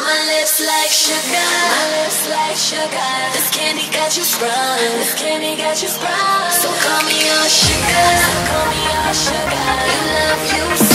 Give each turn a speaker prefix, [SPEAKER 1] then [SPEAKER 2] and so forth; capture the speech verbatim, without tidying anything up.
[SPEAKER 1] My lips like sugar, my lips like sugar. This candy got you sprung, this candy got you sprung. So call me your sugar, call me your sugar. You love you.